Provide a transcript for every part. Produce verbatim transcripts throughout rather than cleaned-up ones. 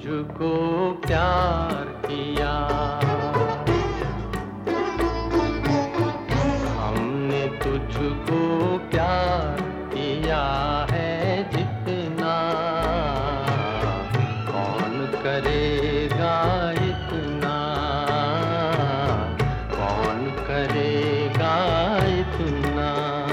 तुझको प्यार किया, हमने तुझको प्यार किया है जितना, कौन करेगा इतना, कौन करेगा इतना।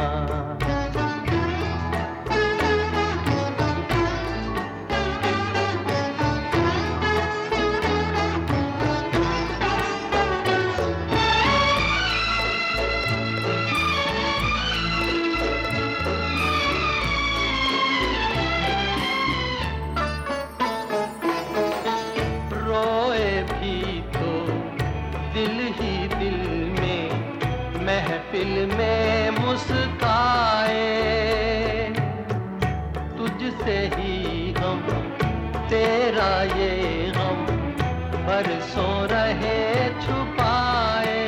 दिल ही दिल में महफिल में मुस्काए, तुझसे ही हम तेरा ये हम बरसों रहे छुपाए।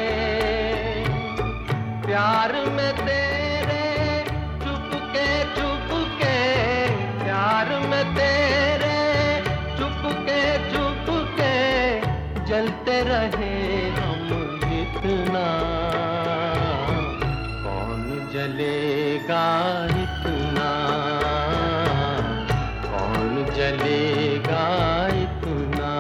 प्यार में तेरे चुपके चुपके, प्यार में तेरे चुपके चुपके जलते रहे इतना, कौन जलेगा इतना, कौन जलेगा इतना।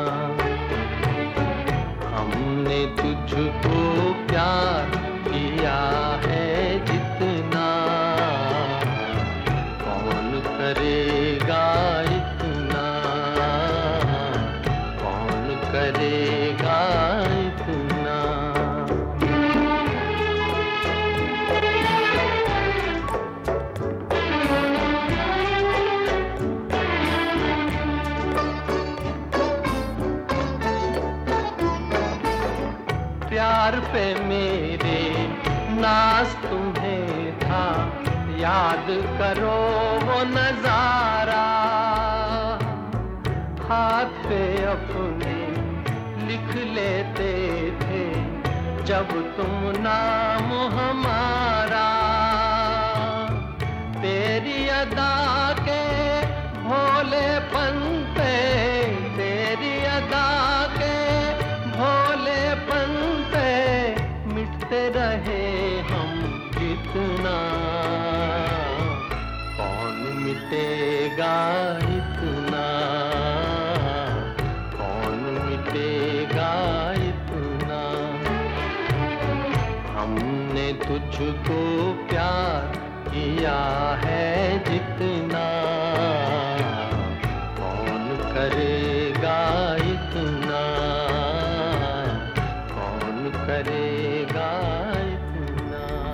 हमने तुझको प्यार किया है जितना, कौन करेगा इतना, कौन करेगा इतना। प्यार पे मेरे नाज तुम्हें था, याद करो वो नजारा, हाथ पे अपने लिख लेते थे जब तुम नाम हमारा। तेरी अदा के भोलेपन पे, तेरी अदा के भोलेपन पे मिटते रहे हम कितना, कौन मिटेगा इतना, कौन मिटेगा इतना। हमने तुझको प्यार किया